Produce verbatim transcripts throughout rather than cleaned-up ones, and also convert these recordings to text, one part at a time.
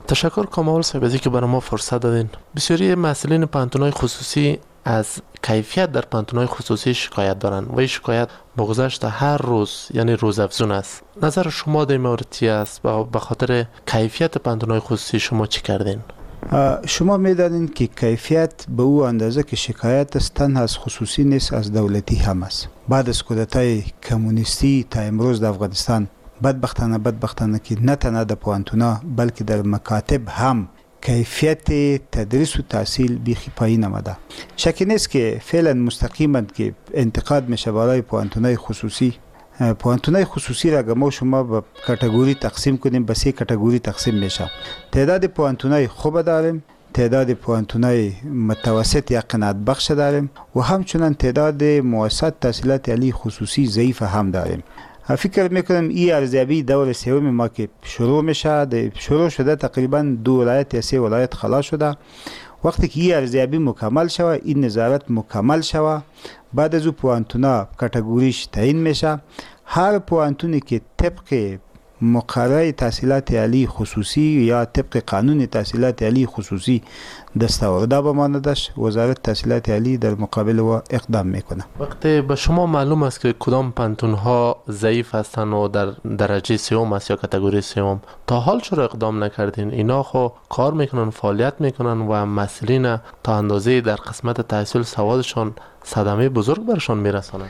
تشکر کامل صاحب از اینکه برای ما فرصت دادین. بسیاری مسئولین پانتون‌های خصوصی از کیفیت در پانتون‌های خصوصی شکایت دارن و این شکایت با گذشت هر روز یعنی روزافزون است. نظر شما در این مورد چی است و به خاطر کیفیت پانتون‌های خصوصی شما چی کردین؟ شما می‌دانید که کیفیت به او اندازه که شکایت است تنها از خصوصی نیست، از دولتی هم است. بعد از کودتای کمونیستی تا امروز در افغانستان بدبختانه بدبختانه که نه تنها در پوهنتونا بلکه در مکاتب هم کیفیت تدریس و تحصیل بیخی پایین آمده. شکی نیست که فعلا مستقیما که انتقاد میشه برای پوهنتونای خصوصی. پوهنتونای خصوصی را ما شما به کاتگوری تقسیم کنیم، به سه کاتگوری تقسیم میشه. تعداد پوهنتونای خوب داریم، تعداد پوهنتونای متوسط یا قناعت بخش داریم و همچنین تعداد مؤسسات تحصیلات عالی خصوصی ضعیف هم داریم. فکر میکنم این ارزیابی دور سوم ما که شروع میشه، شروع شده تقریبا دو ولایت یا سه ولایت خلاص شده. وقتی که این ارزیابی مکمل شوه، این نظارت مکمل شوه، بعد از او پوهنتونا کاتگوریش تعیین میشه. هر پوهنتونی که طبق مقرره تحصیلات عالی خصوصی یا طبق قانون تحصیلات عالی خصوصی دستاورده بماندش، وزارت تحصیلات عالی در مقابل و اقدام میکنه. وقتی به شما معلوم است که کدام پانتون ها ضعیف هستند و در درجه سوم است یا کاتگوری سوم، تا حال چرا اقدام نکردین؟ اینا خو کار میکنن، فعالیت میکنن و مسئولین تا اندازه در قسمت تحصیل سوادشان صدمه بزرگ برشان میرسانند.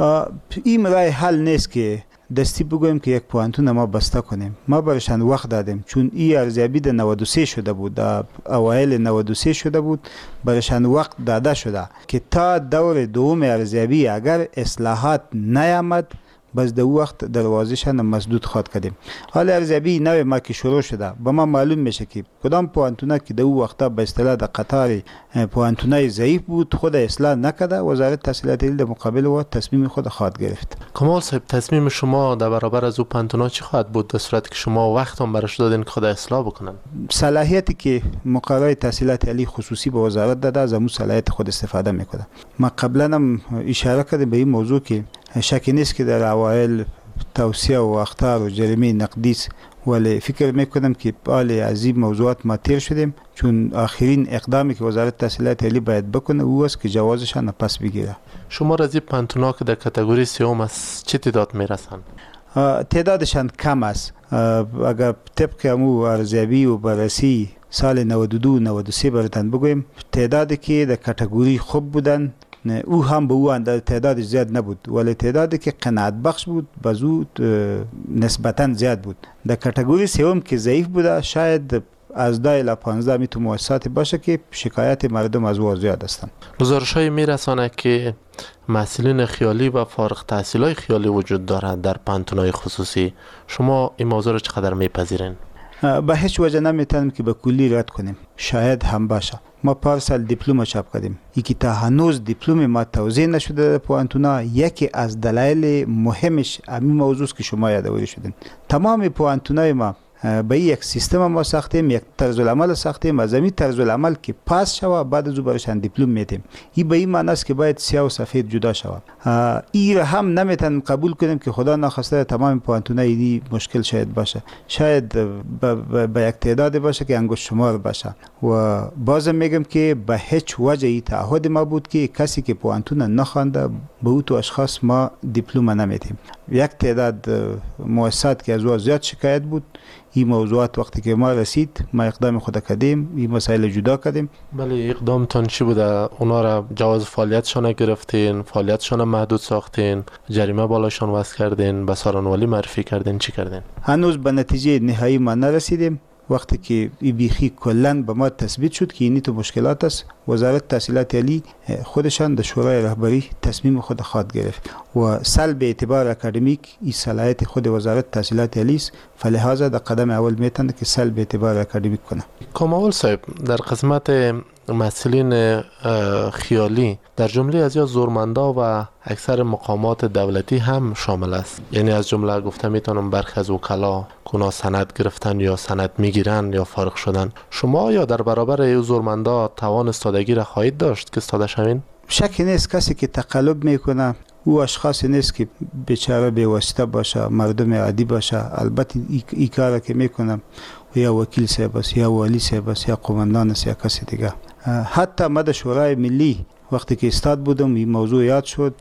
این رای حل نیست که دستی بگویم که یک پوهنتون ما بسته کنیم. ما برشان وقت دادیم، چون این ارزیابی در نود و سه شده بود، در اوایل نود و سه شده بود، برشان وقت داده شده که تا دور دوم ارزیابی اگر اصلاحات نیامد بس در وقت دروازه‌شان مسدود خواهد کردیم. حال ارزیابی نو ما که شروع شده، با ما معلوم میشه که کدام پوهنتونه که در او وقتا به اصطلاح در قطار پوهنتونای ضعیف بود خود اصلاح نکرده، وزارت تحصیلات عالی در مقابل و تصمیم خود خواهد گرفت. کمال صاحب، تصمیم شما در برابر از او پانتونا چی خواهد بود در صورتی که شما وقت هم برش دادین که خود اصلاح بکنن؟ صلاحیتی که مقرره تحصیلات عالی خصوصی به وزارت داده از اون صلاحیت خود استفاده میکنه. ما قبلا هم اشاره کردیم به این موضوع که شکی نیست که در اوایل توصیه و اخطار و جریمه نقدی است، ولی فکر میکنم که حال از این موضوعات ما تیر شدیم، چون آخرین اقدامی که وزارت تحصیلات عالی باید بکنه او است که جوازشان پس بگیره. شما از این پانتونا که در کاتگوری سوم است چه تعداد میرسند؟ تعدادشان کم است. اگر طبق امو ارزیابی و بررسی سال نود و دو نود و سه براتون بگویم، تعدادی که در کاتگوری خوب بودن او هم به او اندازه تعداد زیاد نبود، ولی تعدادی که قناعت بخش بود بازو نسبتا زیاد بود. در کاتگوری سوم که ضعیف بوده شاید از ده الی پانزده میتونه مؤسسات باشه که شکایت مردم از او زیاد هستند. گزارش‌های میرسانه که مسئولین خیالی و فارغ التحصیلای خیالی وجود دارد در پانتونای خصوصی. شما این موضوع را چقدر میپذیرین؟ به هیچ وجه نمیتونیم که به کلی رد کنیم. شاید هم باشه. ما پارسال دیپلم چاپ کردیم. یکی تا هنوز دیپلم ما توزیع نشده در پوهنتونا. یکی از دلایل مهمش همین موضوع است که شما یادآوری شدین. تمام پوهنتونای ما به یک سیستم ما ساختیم، یک طرز العمل ساختیم. از همین طرز العمل که پاس شوه بعد از او برشان دیپلم میدیم. این به این معنی است که باید سیاه و سفید جدا شوه. این را هم نمیتونیم قبول کنیم که خدا نخواسته تمام پوهنتونای دی مشکل شاید باشه. شاید به یک تعداد باشه که انگشت شمار باشه. و بازم میگم که به هیچ وجه این تعهد ما بود که کسی که پوهنتون نخوانده به او تو اشخاص ما دیپلم نمیدیم. یک تعداد مؤسسات که از او زیاد شکایت بود، این موضوعات وقتی که ما رسید ما اقدام خود کردیم، این مسائل جدا کردیم. بله، اقدامتان چی بوده؟ اونا را جواز فعالیتشان گرفتین، فعالیتشان محدود ساختین، جریمه بالاشان وضع کردین، به سارانوالی معرفی کردین، چی کردین؟ هنوز به نتیجه نهایی ما نرسیدیم. وقتی که این بیخی کلن به ما تثبیت شد که اینی تو مشکلات است، وزارت تحصیلات عالی خودشان در شورای رهبری تصمیم خود خواهد گرفت و سلب اعتبار اکادمیک این صلاحیت خود وزارت تحصیلات عالی است، فلهذا در قدم اول میتونه که سلب اعتبار اکادمیک کنه. کامل صاحب، در قسمت مسئولین خیالی در جمله از یا زورمندا و اکثر مقامات دولتی هم شامل است. یعنی از جمله گفته میتونم برخی از وکلا کنا سند گرفتن یا سند میگیرن یا فارغ شدن. شما یا در برابر ای زورمندا توان استادگی را خواهید داشت که استاده شوین؟ شکی نیست کسی که تقلب میکنه او اشخاصی نیست که بیچاره به واسطه باشه، مردم عادی باشه. البته این کار که میکنم یا وکیل صاحب است یا والی صاحب است یا قماندان است یا کسی دیگه. حتی ما در شورای ملی وقتی که استاد بودم این موضوع یاد شد،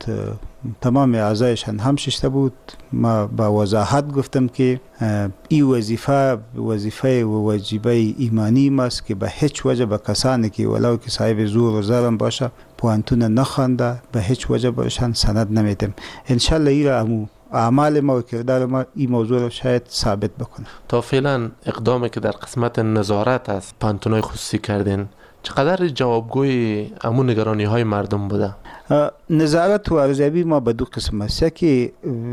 تمام اعضایشان هم ششته بود. ما با وضاحت گفتم که این وظیفه وظیفه و واجبه ایمانی ماست که به هیچ وجه به کسانی که ولو که صاحب زور و زرم باشه پوانتون نخوانده به هیچ وجه بهشان سند نمیدم. انشالله این را اعمال ما و کردار ما این موضوع رو شاید ثابت بکنه. تا فعلا اقدامی که در قسمت نظارت از پانتونای خصوصی کردین چقدر جوابگوی امون نگرانی های مردم بوده؟ نظارت و ارزیابی ما به دو قسم است. یکی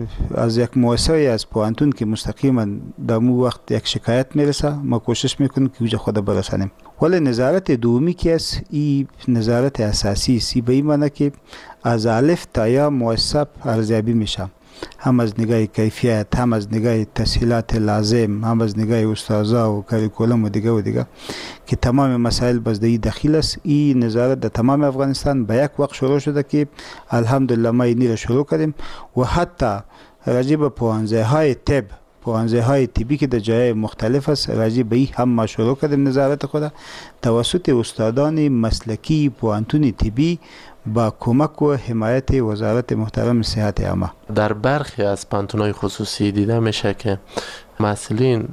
از یک مؤسسه از پوانتون که مستقیما در مو وقت یک شکایت میرسه ما کوشش میکنیم که اوجا خود برسانیم. ولی نظارت دومی که است این نظارت اساسی است، به این معنی که از الف تا یا مؤسسه ارزیابی میشه، هم از نگاه کیفیت، هم از نگاه تسهیلات لازم، هم از نگاه استازا و کاریکولم و دیگه و دیگه که تمام مسائل باز در داخل است. این نظارت در تمام افغانستان به یک وقت شروع شده که الحمدلله ما اینی را شروع کردیم و حتی راجع به پوانزه های طب پوانزه های طبی که در جای مختلف است راجع به این هم ما شروع کردیم نظارت خود توسط استادان مسلکی پوانتون طبی با کمک و حمایت وزارت محترم صحت عامه. در برخی از پانتونای خصوصی دیده میشه که مسئولین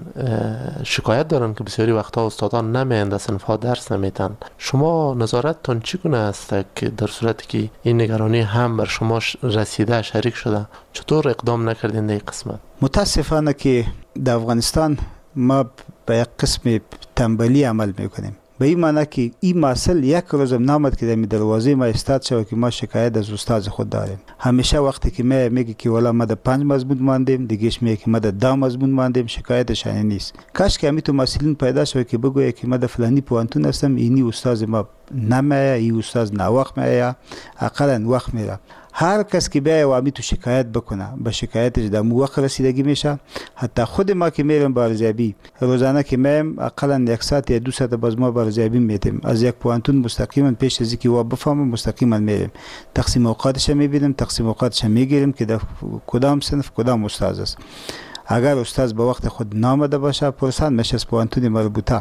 شکایت دارن که بسیاری وقتا استادان نمیاند، صنف‌ها درس نمیتن. شما نظارتتون چگونه است که در صورتی که این نگرانی هم بر شما رسیده شریک شده چطور اقدام نکردین در این قسمت؟ متاسفانه که در افغانستان ما به یک قسم تنبلی عمل میکنیم. به این معنی که این مسئله یک روزم نامد که در دروازه ما استاد شد که ما شکایت از استاد خود داریم. همیشه وقتی که ما میگه که والا ما در پنج مضمون ماندیم، دیگهش میگه که ما در ده مضمون ماندیم، شکایتش این نیست. کاش که همیتو مسئولین پیدا شد که بگویه که ما در فلانی پوانتون هستم، اینی استاد ما نمیه، این استاد ناوقت میه، اقلا وقت میره. هر کس که بیای و همیتو شکایت بکنه به شکایتش در موقع رسیدگی میشه. حتی خود ما که میرم با ارزیابی روزانه که میم اقلا یک ساعت یا دو ساعت باز ما با ارزیابی میتیم از یک پوانتون مستقیما پیش از اینکه و بفهمم مستقیما میریم تقسیم اوقاتش میبینیم، تقسیم اوقاتش میگیریم که در کدام صنف کدام استاد است. اگر استاد به وقت خود نامده باشه پرسان میشه از پوانتون مربوطه.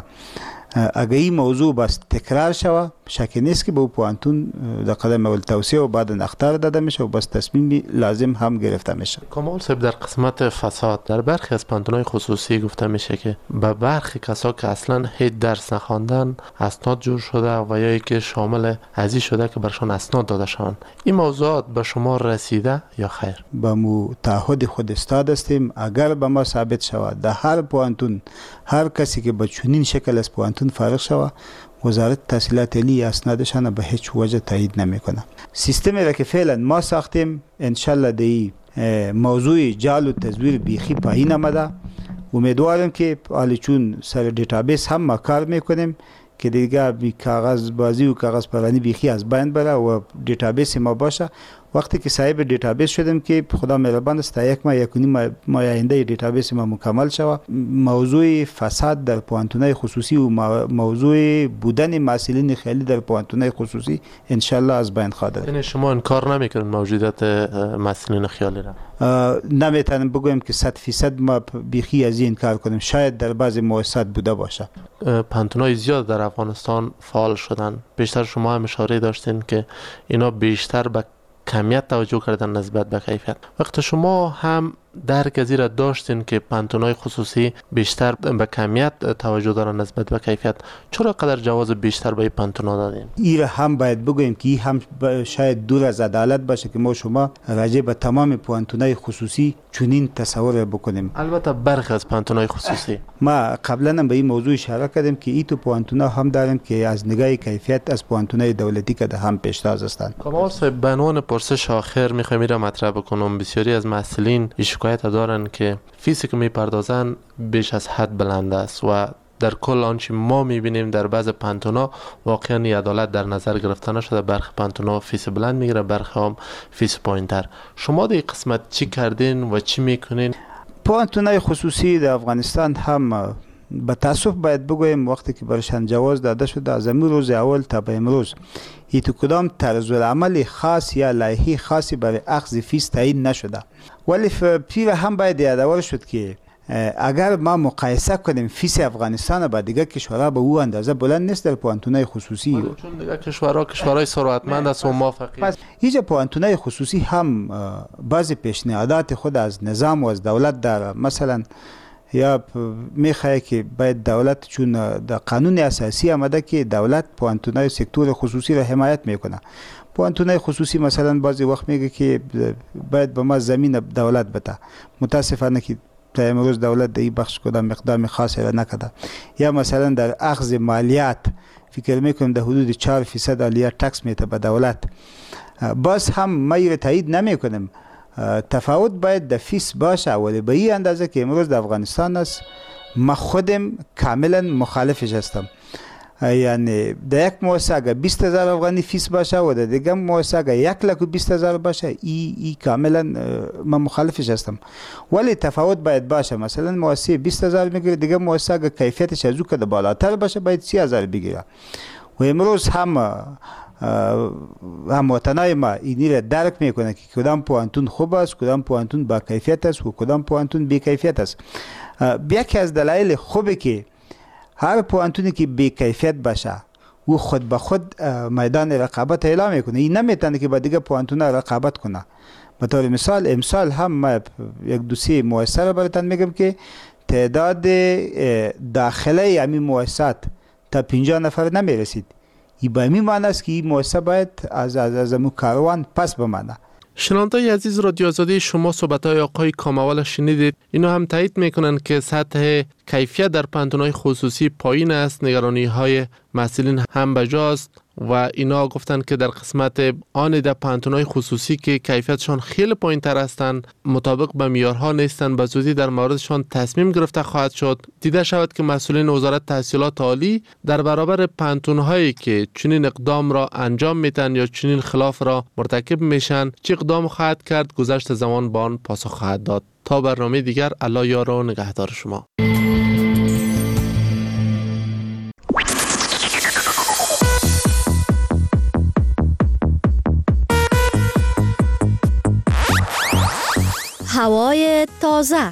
اگر این موضوع بس تکرار شوه شکی نیست که به پوانتون در قدم اول توصیه و بعد اختار داده میشه و بس تصمیم لازم هم گرفته میشه. کامل صاحب در قسمت فساد در برخی از پانتونای خصوصی گفته میشه که به برخی کسا که اصلا هیچ درس نخواندن اسناد جور شده و یا که شامل ازی شده که برشان اسناد داده شوند. این موضوعات به شما رسیده یا خیر؟ با مو تعهد خود استاد هستیم. اگر به ما ثابت شود در هر پوانتون هر کسی که به چنین شکل از پوانتون فارغ شود وزارت تحصیلات عالی اسنادشان به هیچ وجه تایید نمیکنه. سیستمی را که فعلا ما ساختیم انشالله دی موضوع جعل و تزویر بیخی پایین آمده. امیدوارم که حالی چون سر دیتابیس هم ما کار میکنیم که دیگه بی کاغذ بازی و کاغذ پرانی بیخی از بین بره و دیتابیس ما باشه. وقتی که صاحب دیتابیس شدیم که خدا مهربان است تا یک ماه یکونی ما آینده دیتابیس ما مکمل شود موضوع فساد در پوانتونای خصوصی و موضوع بودن مسئولین خیلی در پوانتونای خصوصی انشالله از بین خواهد رفت. یعنی شما انکار نمیکنید موجودیت مسئولین خیالی را؟ نمیتونم بگویم که صد فیصد ما بیخی از این انکار کنیم. شاید در بعضی مؤسسات بوده باشه. پانتونای زیاد در افغانستان فعال شدن. بیشتر شما هم اشاره داشتین که اینا بیشتر به کمیت توجه کردن نسبت به کیفیت. وقت شما هم درک از این را داشتین که پانتونای خصوصی بیشتر به کمیت توجه دارن نسبت به کیفیت، چرا قدر جواز بیشتر به پانتونا دادین؟ این را هم باید بگویم که هم شاید دور از عدالت باشه که ما شما راجع به تمام پانتونای خصوصی چنین تصور بکنیم. البته برخی از پانتونای خصوصی ما قبلا هم به این موضوع اشاره کردیم که این تو پانتونا هم داریم که از نگاه کیفیت از پانتونای دولتی که هم پیشتاز هستند. کامل صاحب به عنوان پرسش آخر میخوام این را مطرح بکنم. بسیاری از مسئولین شکایت دارن که فیسی که میپردازن بیش از حد بلند است و در کل آنچه ما میبینیم در بعض پانتونا واقعا عدالت در نظر گرفته نشده. برخی پانتونا فیس بلند میگیره، برخی هم فیس پایینتر. شما در این قسمت چی کردین و چی میکنین؟ پانتونای خصوصی در افغانستان هم به تاسف باید بگویم وقتی که برشان جواز داده شده از امروز روز اول تا به امروز هیچ کدام طرز العمل خاص یا لایحه خاصی برای اخذ فیس تعیین نشده. ولی پیر هم باید یادآور شد که اگر ما مقایسه کنیم فیس افغانستان با دیگر کشورها به او اندازه بلند نیست در پوانتونای خصوصی، چون دیگر کشورها کشورهای ثروتمند است و ما فقیر. پس هیچ پوانتونای خصوصی هم بعضی پیشنهادات خود از نظام و از دولت داره. مثلا یا میخواه که باید دولت، چون در قانون اساسی آمده که دولت پوانتونای سکتور خصوصی را حمایت میکنه. پوانتونای خصوصی مثلا بعضی وقت میگه که باید به ما زمین دولت بده، متاسفانه که تا امروز دولت در این بخش کدام مقدار خاصی را نکرده. یا مثلا در اخذ مالیات فکر میکنم در حدود چهار فیصد مالیات تکس میته به دولت. باز هم ما را تایید نمیکنم، تفاوت باید در فیس باشه، ولی به این اندازه که امروز در افغانستان است ما خودم کاملا مخالفش هستم. یعنی در یک مؤسسه اگر بیست هزار افغانی فیس باشه و در دیگر مؤسسه اگر یک لک و بیست هزار باشه، ای, ای کاملا من مخالفش هستم. ولی تفاوت باید باشه. مثلا مؤسسه بیست هزار میگیره، دیگر مؤسسه اگر کیفیتش از او که بالاتر باشه باید سی هزار بگیره. و امروز هم هموطنای ما اینی را درک میکنه که کدام پوانتون خوب است، کدام پوانتون با کیفیت است و کدام پوانتون بی کیفیت است. یکی از دلایل خوبه که هر پوانتونی که بی کیفیت باشه و خود به خود میدان رقابت اعلام میکنه، این نمیتونه که با دیگه پوانتون رقابت کنه. به طور مثال امسال هم ما یک دوسیه مؤسسه را براتون میگم که تعداد داخله همین مؤسسات تا پنجاه نفر نمیرسید. این به این معنی است که این مؤسسه باید از از از کاروان پس بمانه. شنوندگان عزیز، رادیو آزادی شما صحبت‌های آقای کاموال شنیدید. اینا هم تایید میکنن که سطح کیفیت در پوانتون‌های خصوصی پایین است، نگرانی‌های مسئولین هم بجاست و اینا گفتن که در قسمت آن در پوانتون‌های خصوصی که کیفیتشان خیلی پایین‌تر هستند، مطابق به معیارها نیستند، به زودی در موردشان تصمیم گرفته خواهد شد. دیده شود که مسئولین وزارت تحصیلات عالی در برابر پوانتون‌هایی که چنین اقدام را انجام میدن یا چنین خلاف را مرتکب میشن چه اقدام خواهد کرد، گذشت زمان با آن پاسخ خواهد داد. تا برنامه دیگر، الله یار و نگهدار شما. هوای تازه،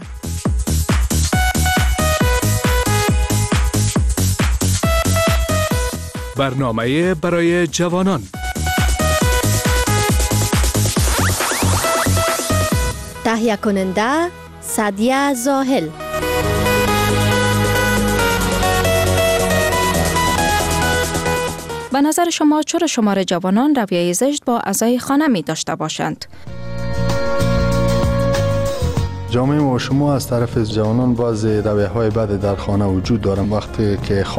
برنامه برای جوانان. تهیه کننده سعدیه زاهل. به نظر شما چرا شمار جوانان رویه زشت با اعضای خانه می داشته باشند؟ جامعه و شما از طرف جوانان بعضی رویه‌های بد در خانه وجود دارند. وقتی که